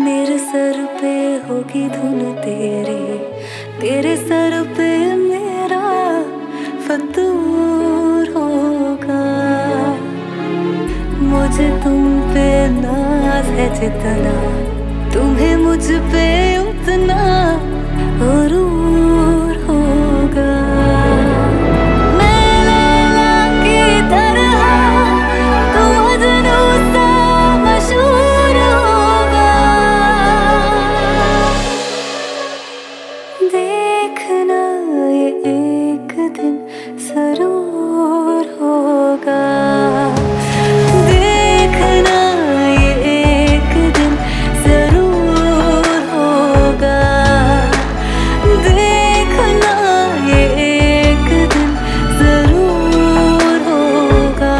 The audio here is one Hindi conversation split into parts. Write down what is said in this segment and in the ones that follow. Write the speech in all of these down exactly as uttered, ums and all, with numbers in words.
मेरे सर पे होगी धुन तेरी, तेरे सर पे मेरा फतूर होगा। मुझे तुम पे नाज है जितना, तुम्हें मुझ पे उतना गुरूर होगा। मैं लैला की तरह, तू मजनू सा मशहूर होगा। देखना ये एक दिन जरूर होगा। देखना ये एक दिन जरूर होगा। देखना ये एक दिन जरूर होगा।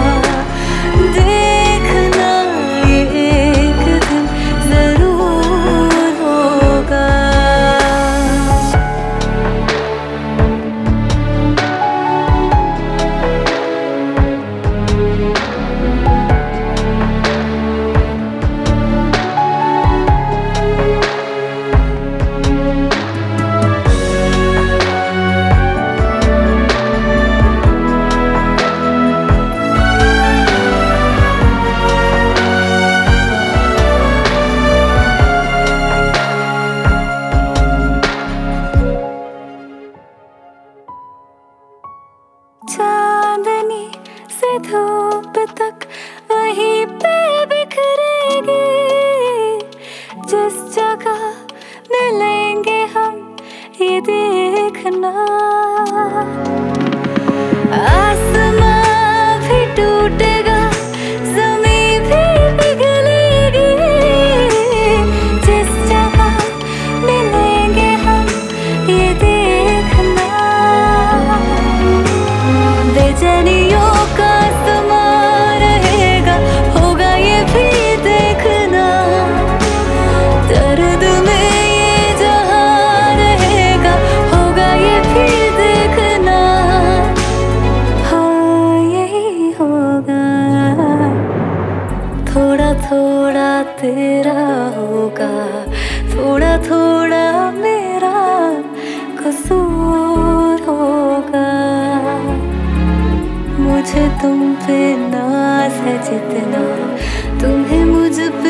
देखना ये एक दिन जरूर होगा। चांदनी से धूप तक वहीं पे बिखरेगी। जिस जगह मिलेंगे हम ये देखना। आसमां भी टूटेगा, ज़मीं भी पिघलेगी। जिस जगह मिलेंगे हम ये देखना। बेचैनियों का समा रहेगा, होगा ये भी देखना। दर्द में ये जहां रहेगा, होगा ये भी देखना। हाँ यही होगा। थोड़ा थोड़ा तेरा होगा, थोड़ा थोड़ा मेरा कसूर होगा। मुझे तुम पे नाज है जितना, तुम्हें मुझ पे